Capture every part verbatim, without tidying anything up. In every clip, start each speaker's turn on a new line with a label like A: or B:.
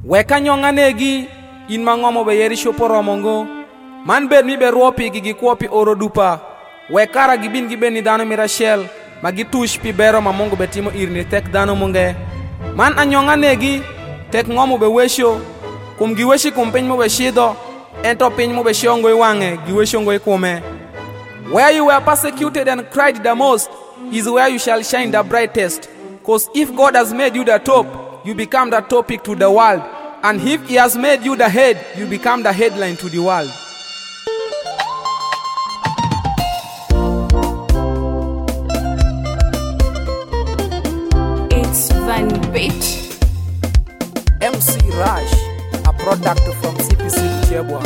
A: Weka nyonganegi in mangomo be yeri shoporomongo man bed mi be ropi gi gikwopi oro dupa wekara gibin giben ni dano mirachel magitush pi bero mamongo betimo irni tek dano munge man anyonganegi tek ngomo be wesho kum giweshi kum piny mo be shido ento piny mo be shongo iwange giweshongo ikume. Where you were persecuted and cried the most is where you shall shine the brightest. Cause if God has made you the top, you become the topic to the world. And if he has made you the head, you become the headline to the world.
B: It's Van Beat.
A: M C Rush, a product from C P C Chebwa.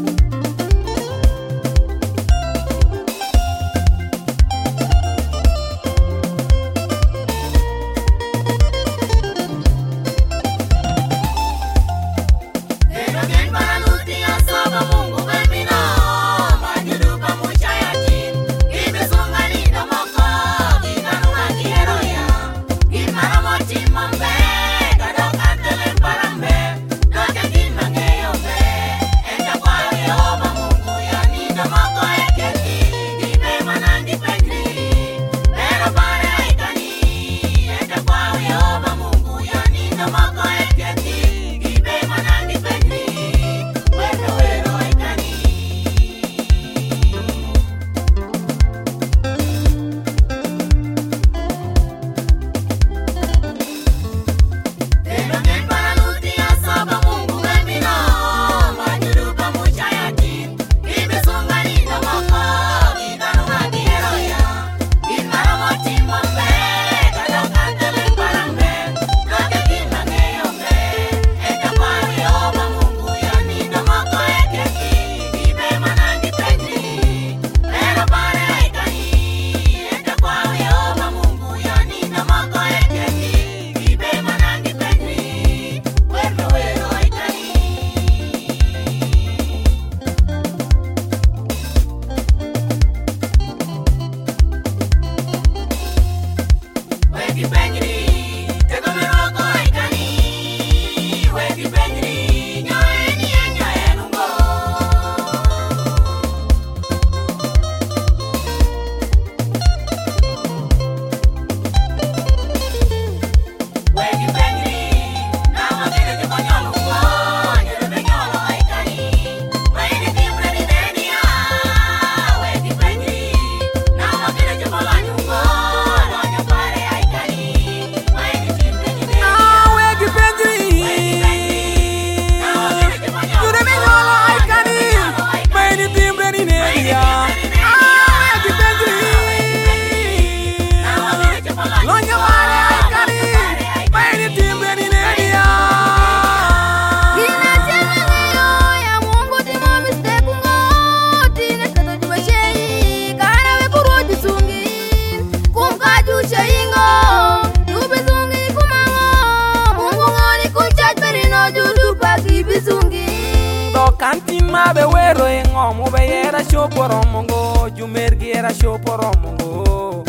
A: Kantima be wero engomo be yera shoporomongo jumergi era shoporomongo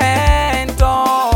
A: ento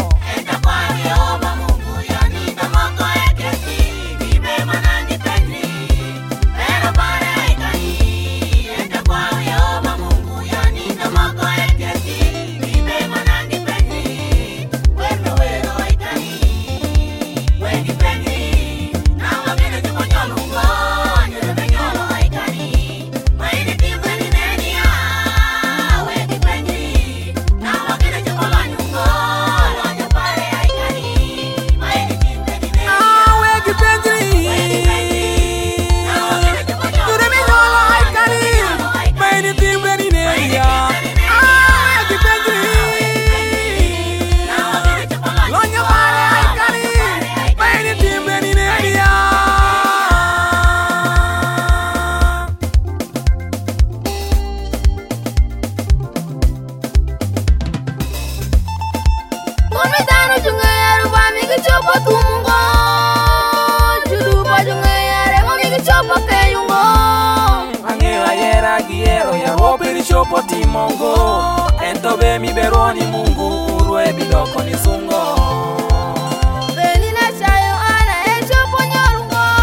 A: chopo timongo ento be mi beroni mungu urwe bidoko ni sungo
B: Belina chayo ana e chopo nyarungo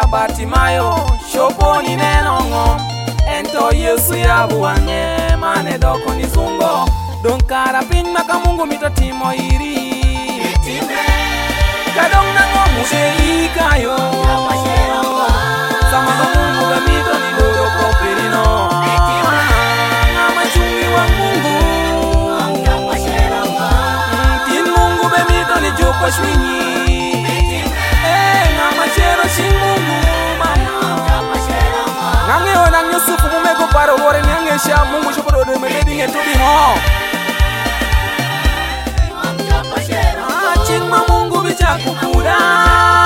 A: Batimayo shopo ni neno ng'om ento Yesu ya buwange mane doko ni zungo don kara piny maka Mungu mitatimo iri kadong na ng'om useri kayo sama ka Mungu bemito ni dodo kopirino ng'ama chungi wa Mungu tin Mungu bemito ni joko shwinyi ng'ama chero ching Mungu ng'ang'eyo nang' Yusufu mumego paro luore ni ang'esha Mungu chopo dodo mededi ng'eto biho ching ma Mungu bichaku kuda